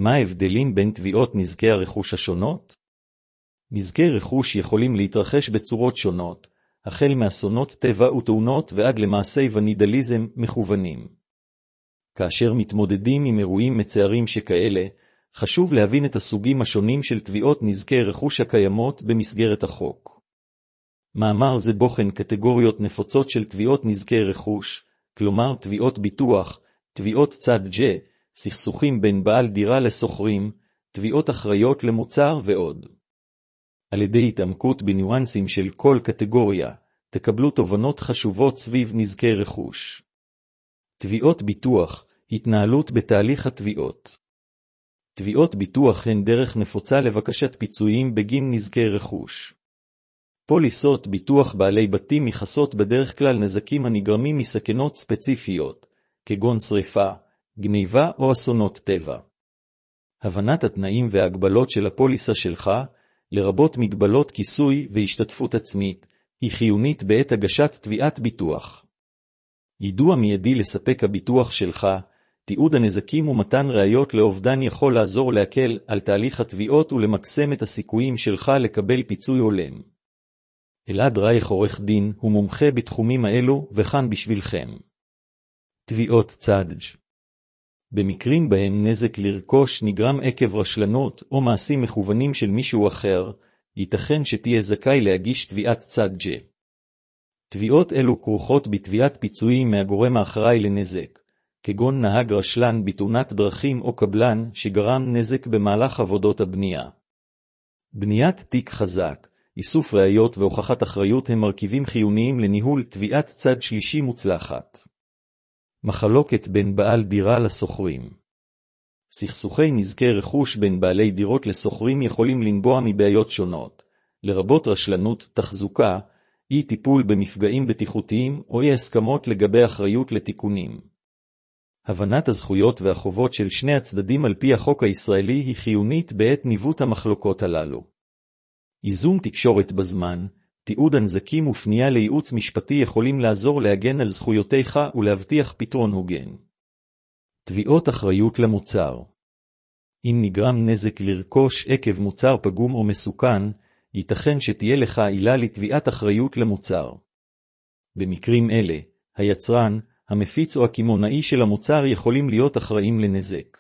מה ההבדלים בין תביעות נזקי הרכוש השונות? נזקי רכוש יכולים להתרחש בצורות שונות, החל מאסונות טבע ותאונות ועד למעשי ונדליזם מכוונים. כאשר מתמודדים עם אירועים מצערים שכאלה, חשוב להבין את הסוגים השונים של תביעות נזקי רכוש הקיימות במסגרת החוק. מאמר זה בוחן קטגוריות נפוצות של תביעות נזקי רכוש, כלומר תביעות ביטוח, תביעות צד ג', סכסוכים בין בעל דירה לסוחרים, תביעות אחריות למוצר ועוד. על ידי התעמקות בניואנסים של כל קטגוריה, תקבלו תובנות חשובות סביב נזקי רכוש. תביעות ביטוח, התנהלות בתהליך התביעות. תביעות ביטוח הן דרך נפוצה לבקשת פיצויים בגין נזקי רכוש. פוליסות ביטוח בעלי בתים מכסות בדרך כלל נזקים הנגרמים מסכנות ספציפיות, כגון שריפה, גניבה או אסונות טבע. הבנת התנאים וההגבלות של הפוליסה שלך, לרבות מגבלות כיסוי והשתתפות עצמית, היא חיונית בעת הגשת תביעת ביטוח. יידוע מיידי לספק הביטוח שלך, תיעוד הנזקים ומתן ראיות לאובדן יכול לעזור להקל על תהליך התביעות ולמקסם את הסיכויים שלך לקבל פיצוי הולם. אלעד רייך עורך דין הוא מומחה בתחומים האלו וכאן בשבילכם. תביעות צד ג'. במקרים בהם נזק לרכוש נגרם עקב רשלנות או מעשים מכוונים של מישהו אחר, ייתכן שתהיה זכאי להגיש תביעת צד ג'. תביעות אלו כרוכות בתביעת פיצויים מהגורם האחראי לנזק, כגון נהג רשלן בתאונת דרכים או קבלן שגרם נזק במהלך עבודות הבנייה. בניית תיק חזק, איסוף ראיות והוכחת אחריות הם מרכיבים חיוניים לניהול תביעת צד שלישי מוצלחת. מחלוקת בין בעל דירה לסוחרים. סכסוכי נזקי רכוש בין בעלי דירות לסוחרים יכולים לנבוע מבעיות שונות, לרבות רשלנות, תחזוקה, אי טיפול במפגעים בטיחותיים או אי הסכמות לגבי אחריות לתיקונים. הבנת הזכויות והחובות של שני הצדדים על פי החוק הישראלי היא חיונית בעת ניווט המחלוקות הללו. איזון תקשורת בזמן, תיעוד הנזקים ופנייה לייעוץ משפטי יכולים לעזור להגן על זכויותיך ולהבטיח פתרון הוגן. תביעות אחריות למוצר. אם נגרם נזק לרכוש עקב מוצר פגום או מסוכן, ייתכן שתהיה לך עילה לתביעת אחריות למוצר. במקרים אלה, היצרן, המפיץ או הקמעונאי של המוצר יכולים להיות אחראים לנזק.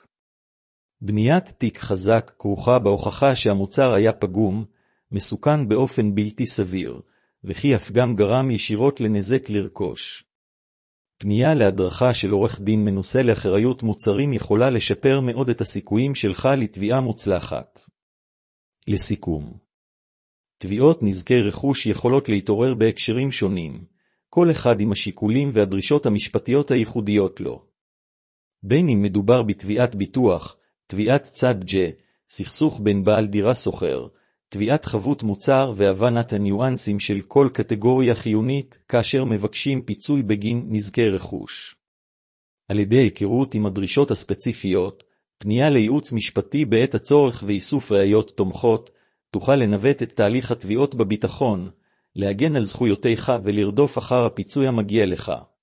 בניית תיק חזק כרוכה בהוכחה שהמוצר היה פגום, מסוכן באופן בלתי סביר, וכי אף גם גרם ישירות לנזק לרכוש. פנייה להדרכה של עורך דין מנוסה לאחריות מוצרים יכולה לשפר מאוד את הסיכויים שלך לתביעה מוצלחת. לסיכום, תביעות נזקי רכוש יכולות להתעורר בהקשרים שונים, כל אחד עם השיקולים והדרישות המשפטיות הייחודיות לו. בין אם מדובר בתביעת ביטוח, תביעת צד ג', סכסוך בין בעל דירה סוחר, תביעת חבות מוצר והבנת הניואנסים של כל קטגוריה חיונית כאשר מבקשים פיצוי בגין נזקי רכוש. על ידי היכרות עם הדרישות הספציפיות, פנייה לייעוץ משפטי בעת הצורך ואיסוף ראיות תומכות, תוכל לנווט את תהליך התביעות בביטחון, להגן על זכויותיך ולרדוף אחר הפיצוי המגיע לך.